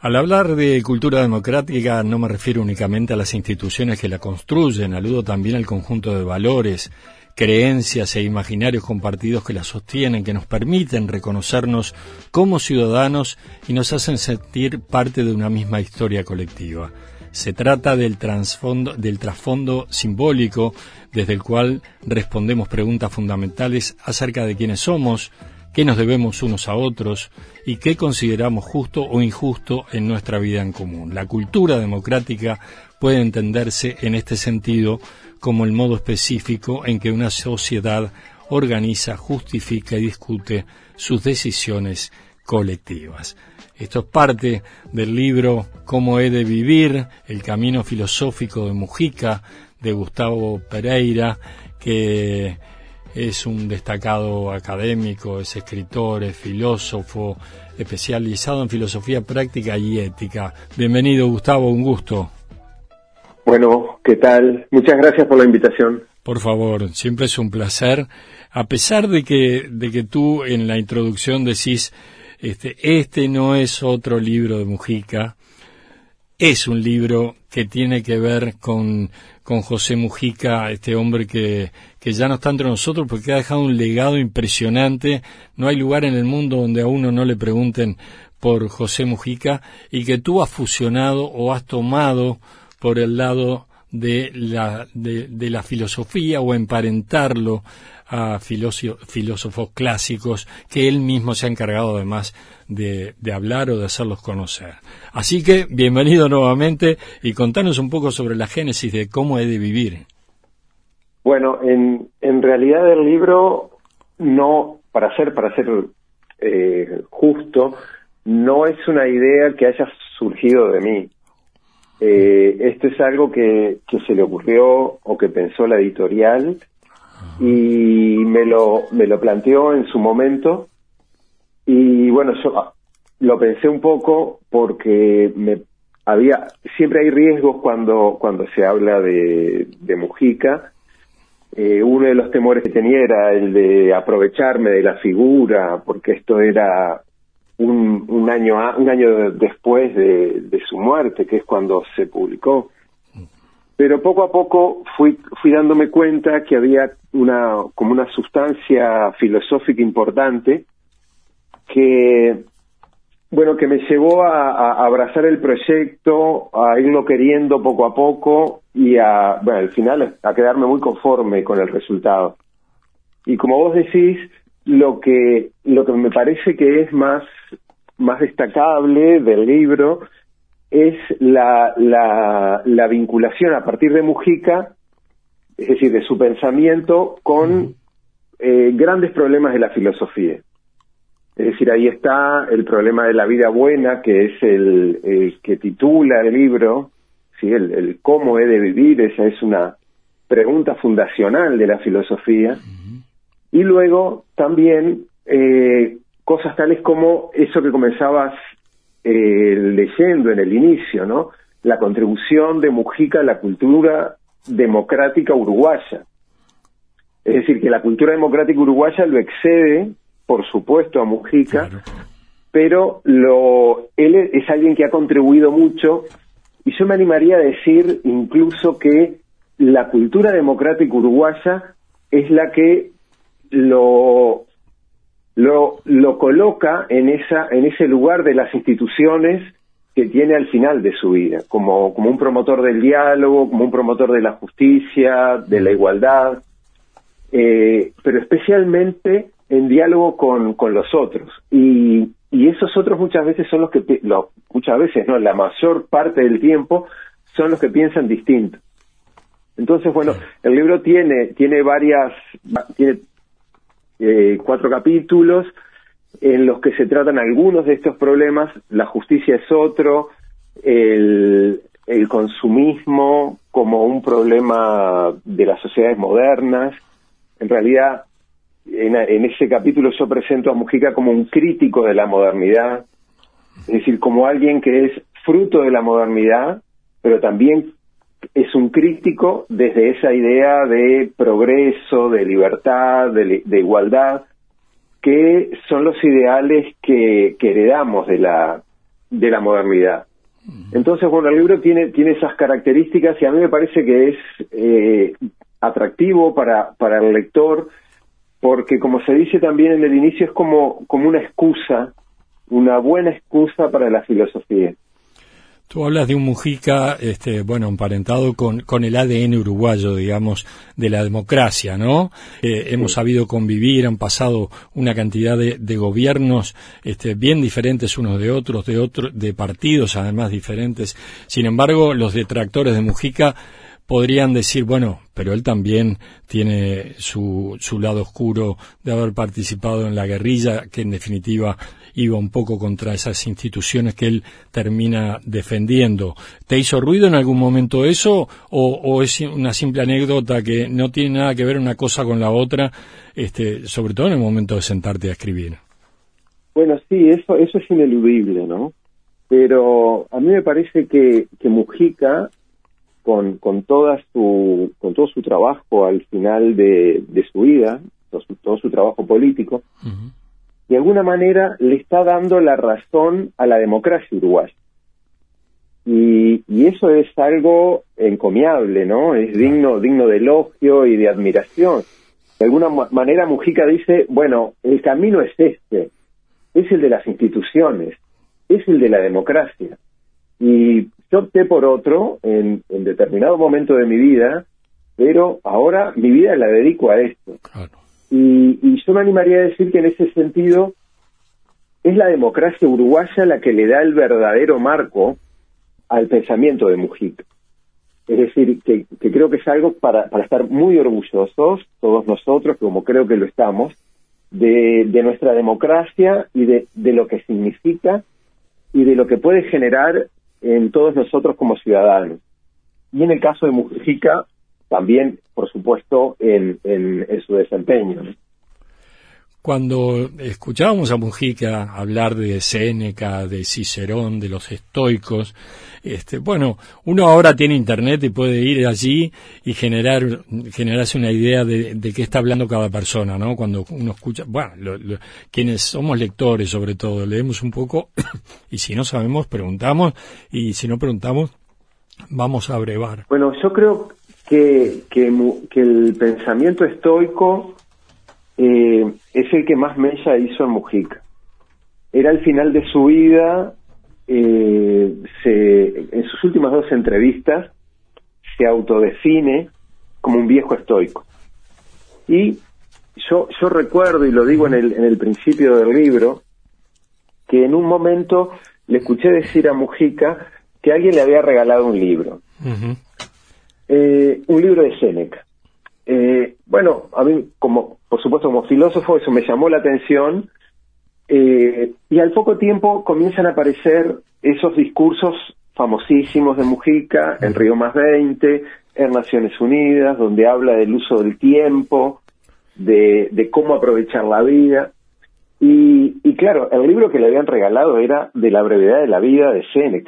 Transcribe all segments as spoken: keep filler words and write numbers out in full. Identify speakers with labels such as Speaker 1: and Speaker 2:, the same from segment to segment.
Speaker 1: Al hablar de cultura democrática no me refiero únicamente a las instituciones que la construyen, aludo también al conjunto de valores, creencias e imaginarios compartidos que la sostienen, que nos permiten reconocernos como ciudadanos y nos hacen sentir parte de una misma historia colectiva. Se trata del trasfondo, del trasfondo simbólico desde el cual respondemos preguntas fundamentales acerca de quiénes somos, qué nos debemos unos a otros y qué consideramos justo o injusto en nuestra vida en común. La cultura democrática puede entenderse en este sentido como el modo específico en que una sociedad organiza, justifica y discute sus decisiones colectivas. Esto es parte del libro Cómo he de vivir, el camino filosófico de Mujica, de Gustavo Pereira, que es un destacado académico, es escritor, es filósofo, especializado en filosofía práctica y ética. Bienvenido, Gustavo, un gusto.
Speaker 2: Bueno, ¿qué tal? Muchas gracias por la invitación.
Speaker 1: Por favor, siempre es un placer. A pesar de que, de que tú en la introducción decís, este, este no es otro libro de Mujica, es un libro que tiene que ver con, con José Mujica, este hombre que, que ya no está entre nosotros porque ha dejado un legado impresionante. No hay lugar en el mundo donde a uno no le pregunten por José Mujica, y que tú has fusionado o has tomado por el lado de la, de, de la filosofía o emparentarlo a filósofos, filósofos clásicos que él mismo se ha encargado además de, de hablar o de hacerlos conocer. Así que bienvenido nuevamente y contanos un poco sobre la génesis de Cómo he de vivir.
Speaker 2: Bueno, en, en realidad el libro no, para ser, para ser eh, justo, no es una idea que haya surgido de mí. Eh, esto es algo que, que se le ocurrió o que pensó la editorial y me lo, me lo planteó en su momento, y bueno, yo lo pensé un poco porque me había, siempre hay riesgos cuando, cuando se habla de, de Mujica. Eh, uno de los temores que tenía era el de aprovecharme de la figura, porque esto era un, un año a, un año después de, de su muerte, que es cuando se publicó. Pero poco a poco fui fui dándome cuenta que había una como una sustancia filosófica importante que, bueno, que me llevó a, a abrazar el proyecto, a irlo queriendo poco a poco y a, bueno, al final a quedarme muy conforme con el resultado. Y como vos decís, lo que lo que me parece que es más más destacable del libro es la, la, la vinculación a partir de Mujica, es decir, de su pensamiento, con eh, grandes problemas de la filosofía. Es decir, ahí está el problema de la vida buena, que es el, el que titula el libro, ¿sí? el, el cómo he de vivir. Esa es una pregunta fundacional de la filosofía. Y luego también eh, cosas tales como eso que comenzabas Eh, leyendo en el inicio, ¿no? La contribución de Mujica a la cultura democrática uruguaya. Es decir, que la cultura democrática uruguaya lo excede, por supuesto, a Mujica, claro, pero lo, él es alguien que ha contribuido mucho, y yo me animaría a decir incluso que la cultura democrática uruguaya es la que lo Lo, lo coloca en esa en ese lugar de las instituciones que tiene al final de su vida, como, como un promotor del diálogo, como un promotor de la justicia, de la igualdad, eh, pero especialmente en diálogo con, con los otros. Y, y esos otros muchas veces son los que, lo, muchas veces, no, la mayor parte del tiempo, son los que piensan distinto. Entonces, bueno, el libro tiene, tiene varias, tiene Eh, cuatro capítulos en los que se tratan algunos de estos problemas. La justicia es otro, el, el consumismo como un problema de las sociedades modernas. En realidad, en, en ese capítulo yo presento a Mujica como un crítico de la modernidad, es decir, como alguien que es fruto de la modernidad, pero también es un crítico desde esa idea de progreso, de libertad, de, de igualdad, que son los ideales que, que heredamos de la de la modernidad. Entonces, bueno, el libro tiene, tiene esas características y a mí me parece que es eh, atractivo para, para el lector, porque como se dice también en el inicio, es como, como una excusa, una buena excusa para la filosofía.
Speaker 1: Tú hablas de un Mujica, este, bueno, emparentado con, con el A D N uruguayo, digamos, de la democracia, ¿no? Eh, sí. Hemos sabido convivir, han pasado una cantidad de, de gobiernos, este, bien diferentes unos de otros, de otros, de partidos además diferentes. Sin embargo, los detractores de Mujica podrían decir, bueno, pero él también tiene su, su lado oscuro de haber participado en la guerrilla, que en definitiva iba un poco contra esas instituciones que él termina defendiendo. ¿Te hizo ruido en algún momento eso o, o es una simple anécdota que no tiene nada que ver una cosa con la otra, este, sobre todo en el momento de sentarte a escribir?
Speaker 2: Bueno, sí, eso, eso es ineludible, ¿no? Pero a mí me parece que, que Mujica, con, con, toda su, con todo su trabajo al final de, de su vida, todo su, todo su trabajo político, uh-huh. de alguna manera le está dando la razón a la democracia uruguaya. Y, y eso es algo encomiable, ¿no? Es digno, digno de elogio y de admiración. De alguna manera Mujica dice, bueno, el camino es este, es el de las instituciones, es el de la democracia. Y yo opté por otro en, en determinado momento de mi vida, pero ahora mi vida la dedico a esto. Claro. Y, y yo me animaría a decir que en ese sentido es la democracia uruguaya la que le da el verdadero marco al pensamiento de Mujica. Es decir, que, que creo que es algo para, para estar muy orgullosos, todos nosotros, como creo que lo estamos, de, de nuestra democracia y de, de lo que significa y de lo que puede generar en todos nosotros como ciudadanos. Y en el caso de Mujica, también, por supuesto, en, en, en su desempeño, ¿no?
Speaker 1: Cuando escuchábamos a Mujica hablar de Séneca, de Cicerón, de los estoicos, este, bueno, uno ahora tiene internet y puede ir allí y generar, generarse una idea de, de qué está hablando cada persona, ¿no? Cuando uno escucha, bueno, lo, lo, quienes somos lectores sobre todo, leemos un poco y si no sabemos, preguntamos y si no preguntamos, vamos a abrevar.
Speaker 2: Bueno, yo creo que, que, que el pensamiento estoico Eh, es el que más mella hizo en Mujica. Era el final de su vida, eh, se, en sus últimas dos entrevistas se autodefine como un viejo estoico. Y yo, yo recuerdo, y lo digo en el, en el principio del libro, que en un momento le escuché decir a Mujica que alguien le había regalado un libro. Uh-huh. Eh, un libro de Séneca. Eh, bueno, a mí, como por supuesto como filósofo, eso me llamó la atención, eh, y al poco tiempo comienzan a aparecer esos discursos famosísimos de Mujica en Río más veinte, en Naciones Unidas, donde habla del uso del tiempo, de, de cómo aprovechar la vida, y, y claro, el libro que le habían regalado era de la brevedad de la vida de Séneca,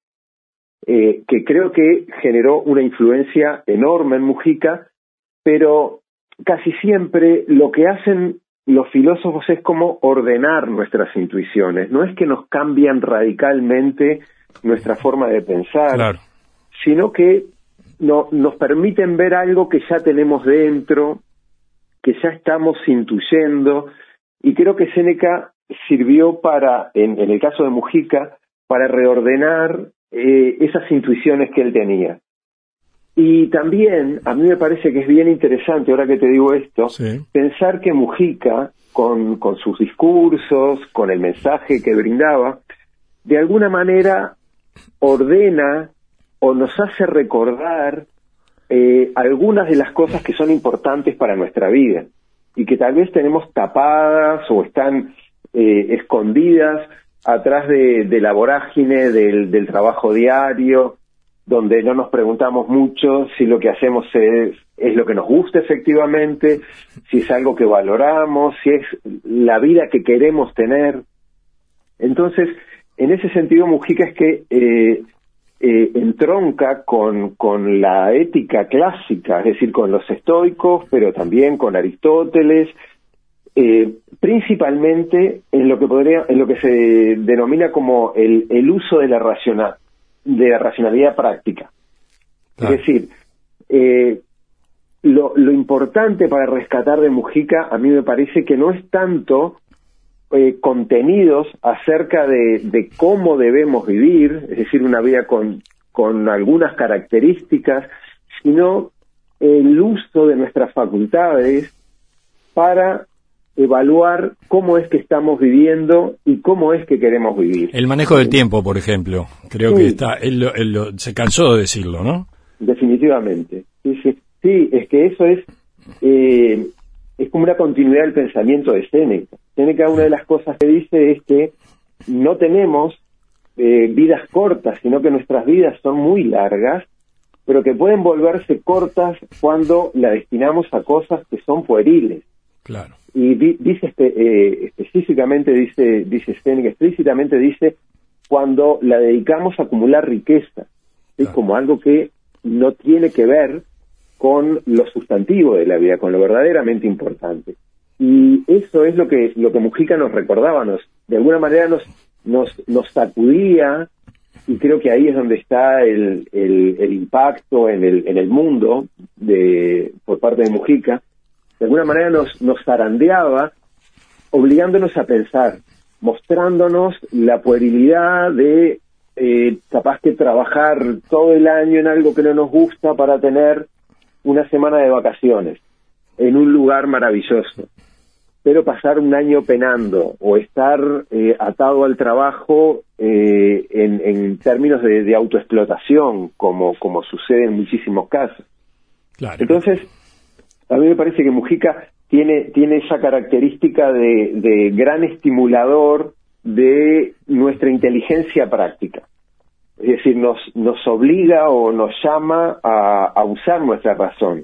Speaker 2: eh, que creo que generó una influencia enorme en Mujica, pero casi siempre lo que hacen los filósofos es como ordenar nuestras intuiciones, no es que nos cambian radicalmente nuestra forma de pensar, claro, sino que no, nos permiten ver algo que ya tenemos dentro, que ya estamos intuyendo, y creo que Séneca sirvió para, en, en el caso de Mujica, para reordenar eh, esas intuiciones que él tenía. Y también, a mí me parece que es bien interesante, ahora que te digo esto, sí, pensar que Mujica, con, con sus discursos, con el mensaje que brindaba, de alguna manera ordena o nos hace recordar eh, algunas de las cosas que son importantes para nuestra vida y que tal vez tenemos tapadas o están eh, escondidas atrás de, de la vorágine del, del trabajo diario, donde no nos preguntamos mucho si lo que hacemos es, es lo que nos gusta efectivamente, si es algo que valoramos, si es la vida que queremos tener. Entonces, en ese sentido, Mujica es que eh, eh, entronca con, con la ética clásica, es decir, con los estoicos, pero también con Aristóteles, eh, principalmente en lo que podría, en lo que se denomina como el, el uso de la racional, de la racionalidad práctica. Ah. Es decir, eh, lo, lo importante para rescatar de Mujica, a mí me parece que no es tanto eh, contenidos acerca de, de cómo debemos vivir, es decir, una vida con, con algunas características, sino el uso de nuestras facultades para evaluar cómo es que estamos viviendo y cómo es que queremos vivir.
Speaker 1: El manejo del tiempo, por ejemplo, creo sí. que está, él, lo, él lo, se cansó de decirlo, ¿no?
Speaker 2: Definitivamente, sí, sí, sí, es que eso es, eh, es como una continuidad del pensamiento de Séneca. Séneca, una de las cosas que dice es que no tenemos eh, vidas cortas, sino que nuestras vidas son muy largas, pero que pueden volverse cortas cuando la destinamos a cosas que son pueriles.
Speaker 1: Claro.
Speaker 2: Y di, dice este, eh, específicamente, dice, dice Séneca, explícitamente dice, cuando la dedicamos a acumular riqueza, ¿sí? Claro. Como algo que no tiene que ver con lo sustantivo de la vida, con lo verdaderamente importante. Y eso es lo que lo que Mujica nos recordaba, nos, de alguna manera nos, nos, nos sacudía, y creo que ahí es donde está el, el, el impacto en el, en el mundo de, por parte de Mujica. De alguna manera nos, nos zarandeaba, obligándonos a pensar, mostrándonos la puerilidad de eh, capaz que trabajar todo el año en algo que no nos gusta para tener una semana de vacaciones en un lugar maravilloso, pero pasar un año penando o estar eh, atado al trabajo eh, en, en términos de, de autoexplotación, como, como sucede en muchísimos casos.
Speaker 1: Claro.
Speaker 2: Entonces, a mí me parece que Mujica tiene, tiene esa característica de, de gran estimulador de nuestra inteligencia práctica. Es decir, nos, nos obliga o nos llama a, a usar nuestra razón.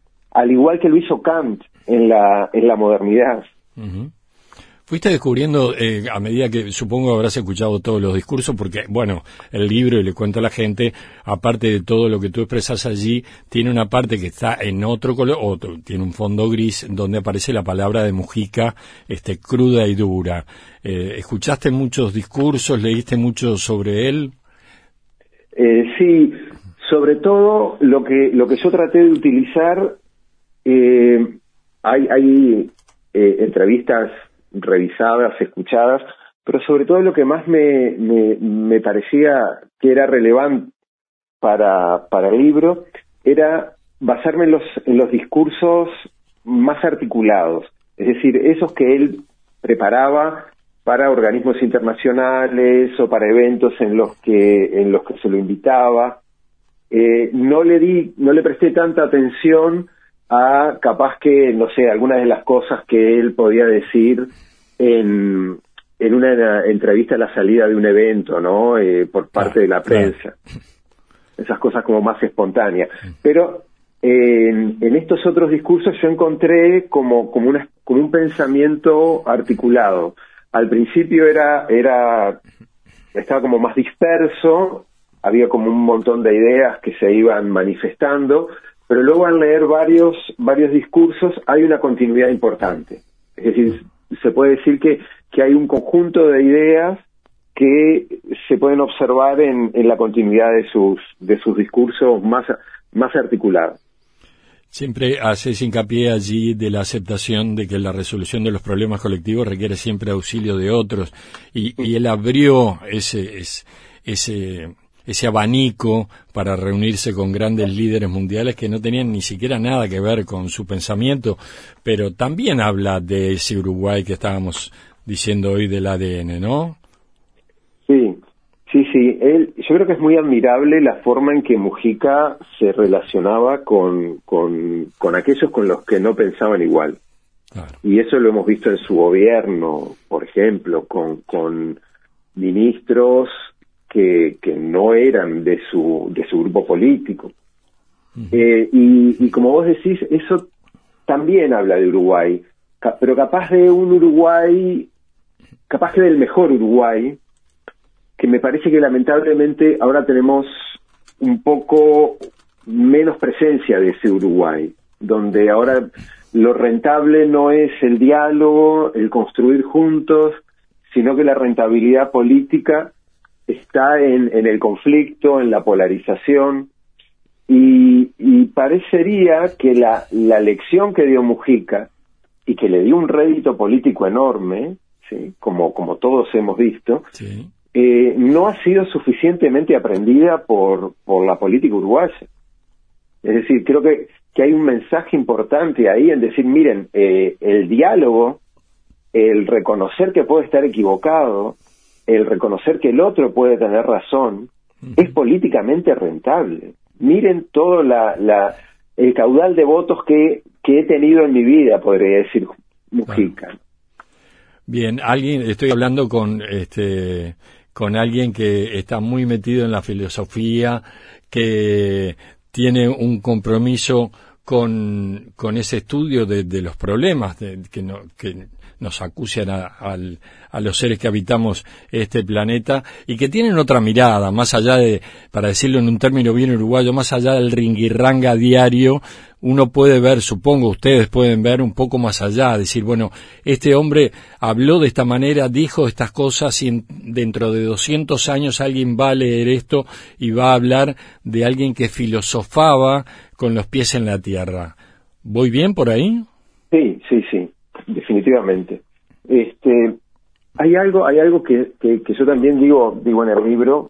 Speaker 2: Al igual que lo hizo Kant en la, en la modernidad.
Speaker 1: Uh-huh. Fuiste descubriendo, eh, a medida que supongo habrás escuchado todos los discursos, porque, bueno, el libro, y le cuento a la gente, aparte de todo lo que tú expresas allí, tiene una parte que está en otro color, otro, tiene un fondo gris, donde aparece la palabra de Mujica, este, cruda y dura. Eh, ¿Escuchaste muchos discursos, leíste mucho sobre él?
Speaker 2: Eh, sí, sobre todo lo que, lo que yo traté de utilizar, eh, hay, hay eh, entrevistas revisadas, escuchadas, pero sobre todo lo que más me, me, me parecía que era relevante para, para el libro era basarme en los, en los discursos más articulados, es decir, esos que él preparaba para organismos internacionales o para eventos en los que, en los que se lo invitaba. Eh, no le di, no le presté tanta atención a capaz que, no sé, algunas de las cosas que él podía decir en, en una entrevista a la salida de un evento, ¿no? Eh, por parte ah, de la prensa. Claro. Esas cosas como más espontáneas. Pero eh, en, en estos otros discursos yo encontré como, como, una, como un pensamiento articulado. Al principio era, era, estaba como más disperso, había como un montón de ideas que se iban manifestando, pero luego al leer varios varios discursos hay una continuidad importante. Es decir, se puede decir que, que hay un conjunto de ideas que se pueden observar en, en la continuidad de sus de sus discursos más, más articulados.
Speaker 1: Siempre haces hincapié allí de la aceptación de que la resolución de los problemas colectivos requiere siempre auxilio de otros, y, y él abrió ese, ese, ese ese abanico para reunirse con grandes líderes mundiales que no tenían ni siquiera nada que ver con su pensamiento, pero también habla de ese Uruguay que estábamos diciendo hoy del A D N, ¿no?
Speaker 2: Sí, sí, sí. Él, yo creo que es muy admirable la forma en que Mujica se relacionaba con, con, con aquellos con los que no pensaban igual. Claro. Y eso lo hemos visto en su gobierno, por ejemplo, con, con ministros que, que no eran de su de su grupo político. Uh-huh. Eh, y, y como vos decís, eso también habla de Uruguay, ca- pero capaz de un Uruguay, capaz que del mejor Uruguay, que me parece que lamentablemente ahora tenemos un poco menos presencia de ese Uruguay, donde ahora lo rentable no es el diálogo, el construir juntos, sino que la rentabilidad política está en, en el conflicto, en la polarización, y, y parecería que la, la lección que dio Mujica, y que le dio un rédito político enorme, ¿sí? como, como todos hemos visto,
Speaker 1: sí.
Speaker 2: eh, no ha sido suficientemente aprendida por, por la política uruguaya. Es decir, creo que, que hay un mensaje importante ahí en decir, miren, eh, el diálogo, el reconocer que puede estar equivocado, el reconocer que el otro puede tener razón, uh-huh. es políticamente rentable. Miren todo la, la, el caudal de votos que, que he tenido en mi vida, podría decir Mujica.
Speaker 1: Bueno. Bien, alguien, estoy hablando con este con alguien que está muy metido en la filosofía, que tiene un compromiso con, con ese estudio de, de los problemas de, que, no, que nos acucian a, a, a los seres que habitamos este planeta y que tienen otra mirada, más allá de, para decirlo en un término bien uruguayo, más allá del ringuirranga diario, uno puede ver, supongo ustedes pueden ver un poco más allá, decir, bueno, este hombre habló de esta manera, dijo estas cosas y en, dentro de doscientos años alguien va a leer esto y va a hablar de alguien que filosofaba con los pies en la tierra. ¿Voy bien por ahí?
Speaker 2: Sí, sí, sí, definitivamente. Este, hay algo, hay algo que, que, que yo también digo, digo en el libro,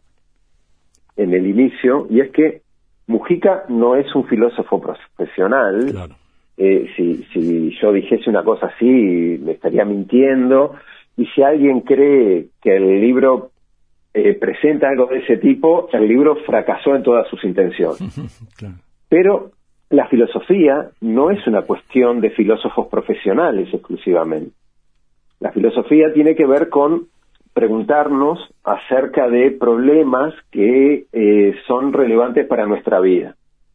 Speaker 2: en el inicio, y es que Mujica no es un filósofo profesional.
Speaker 1: Claro.
Speaker 2: Eh, si, si yo dijese una cosa así, me estaría mintiendo. Y si alguien cree que el libro eh, presenta algo de ese tipo, el libro fracasó en todas sus intenciones.
Speaker 1: Claro.
Speaker 2: Pero la filosofía no es una cuestión de filósofos profesionales exclusivamente. La filosofía tiene que ver con preguntarnos acerca de problemas que eh, son relevantes para nuestra vida.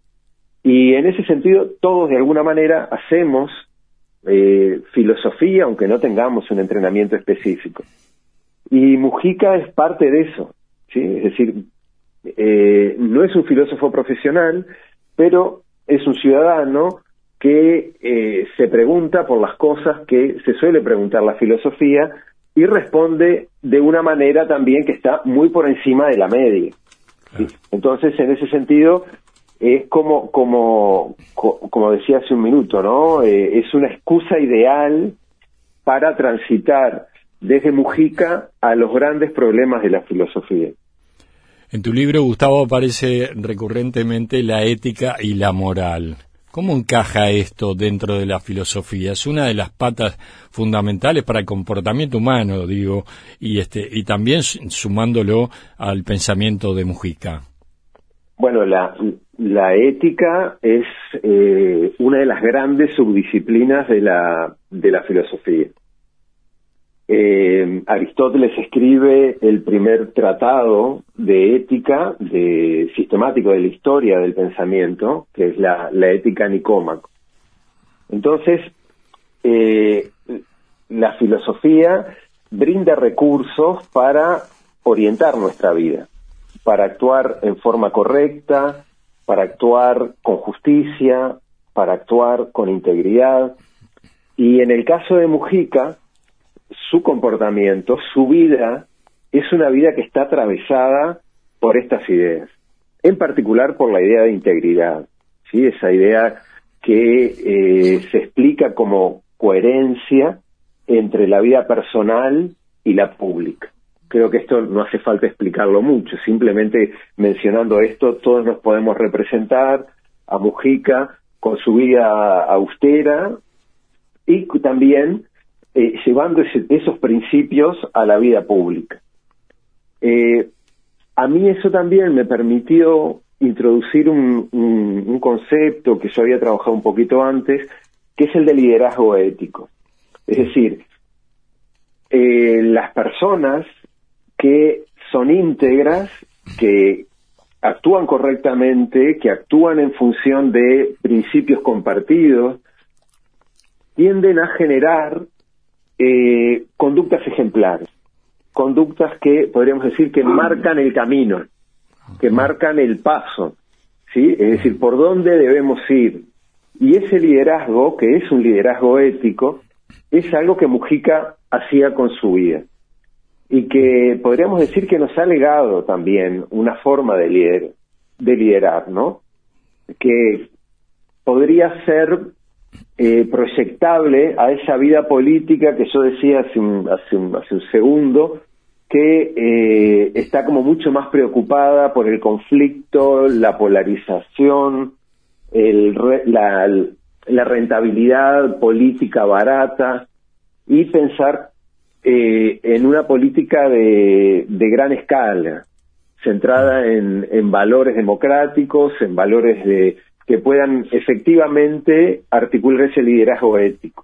Speaker 2: Y en ese sentido, todos de alguna manera hacemos eh, filosofía, aunque no tengamos un entrenamiento específico. Y Mujica es parte de eso, ¿sí? Es decir, eh, no es un filósofo profesional, pero es un ciudadano que eh, se pregunta por las cosas que se suele preguntar la filosofía y responde de una manera también que está muy por encima de la media. ¿Sí? Entonces, en ese sentido, es como como como decía hace un minuto, ¿no? Eh, es una excusa ideal para transitar desde Mujica a los grandes problemas de la filosofía.
Speaker 1: En tu libro, Gustavo, aparece recurrentemente la ética y la moral. ¿Cómo encaja esto dentro de la filosofía? Es una de las patas fundamentales para el comportamiento humano, digo, y este y también sumándolo al pensamiento de Mujica.
Speaker 2: Bueno, la, la ética es eh, una de las grandes subdisciplinas de la, de la filosofía. Eh, Aristóteles escribe el primer tratado de ética de, sistemático de la historia del pensamiento, que es la, la Ética Nicómaco. Entonces, eh, la filosofía brinda recursos para orientar nuestra vida, para actuar en forma correcta, para actuar con justicia, para actuar con integridad. Y en el caso de Mujica, su comportamiento, su vida, es una vida que está atravesada por estas ideas, en particular por la idea de integridad, ¿sí? Esa idea que eh, se explica como coherencia entre la vida personal y la pública. Creo que esto no hace falta explicarlo mucho, simplemente mencionando esto todos nos podemos representar a Mujica con su vida austera y también eh, llevando ese, esos principios a la vida pública. Eh, a mí eso también me permitió introducir un, un, un concepto que yo había trabajado un poquito antes, que es el de liderazgo ético. Es decir, eh, las personas que son íntegras, que actúan correctamente, que actúan en función de principios compartidos, tienden a generar eh, conductas ejemplares, conductas que podríamos decir que marcan el camino, que marcan el paso, ¿sí? Es decir, por dónde debemos ir, Y ese liderazgo, que es un liderazgo ético, es algo que Mujica hacía con su vida. Y que podríamos decir que nos ha legado también una forma de, lider, de liderar, ¿no? Que podría ser eh, proyectable a esa vida política que yo decía hace un, hace un, hace un segundo, que eh, está como mucho más preocupada por el conflicto, la polarización, el, la, la rentabilidad política barata, y pensar eh, en una política de, de gran escala, centrada en, en valores democráticos, en valores de que puedan efectivamente articular ese liderazgo ético.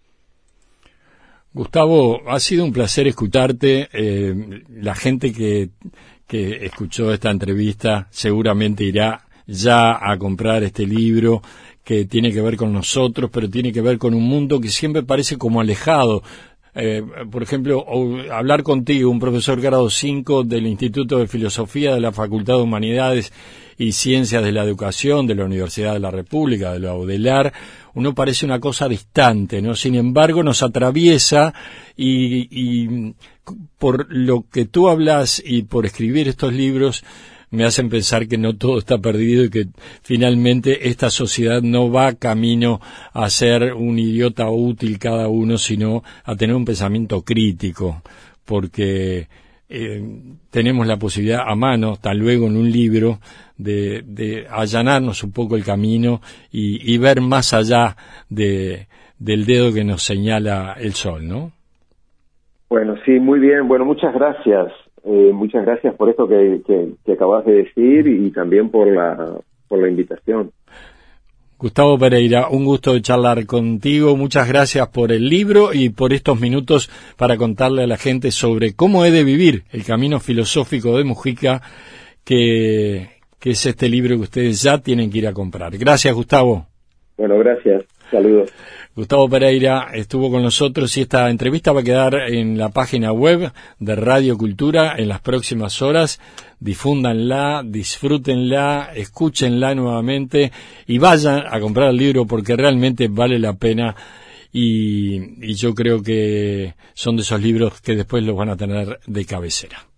Speaker 1: Gustavo, ha sido un placer escucharte. Eh, la gente que, que escuchó esta entrevista seguramente irá ya a comprar este libro que tiene que ver con nosotros, pero tiene que ver con un mundo que siempre parece como alejado. Eh, por ejemplo, hablar contigo, un profesor grado cinco del Instituto de Filosofía de la Facultad de Humanidades y Ciencias de la Educación de la Universidad de la República, de la UDELAR, uno parece una cosa distante, ¿no? Sin embargo, nos atraviesa y, y por lo que tú hablas y por escribir estos libros, me hacen pensar que no todo está perdido y que finalmente esta sociedad no va camino a ser un idiota útil cada uno, sino a tener un pensamiento crítico, porque eh, tenemos la posibilidad a mano, tal luego en un libro, de, de allanarnos un poco el camino y, y ver más allá de, del dedo que nos señala el sol, ¿no?
Speaker 2: Bueno, sí, muy bien. Bueno, muchas gracias. Eh, muchas gracias por esto que, que, que acabas de decir y también por la, por la invitación.
Speaker 1: Gustavo Pereira, un gusto de charlar contigo. Muchas gracias por el libro y por estos minutos para contarle a la gente sobre cómo he de vivir el camino filosófico de Mujica, que, que es este libro que ustedes ya tienen que ir a comprar. Gracias, Gustavo.
Speaker 2: Bueno, gracias. Saludos.
Speaker 1: Gustavo Pereira estuvo con nosotros y esta entrevista va a quedar en la página web de Radio Cultura en las próximas horas. Difúndanla, disfrútenla, escúchenla nuevamente y vayan a comprar el libro porque realmente vale la pena y, y yo creo que son de esos libros que después los van a tener de cabecera.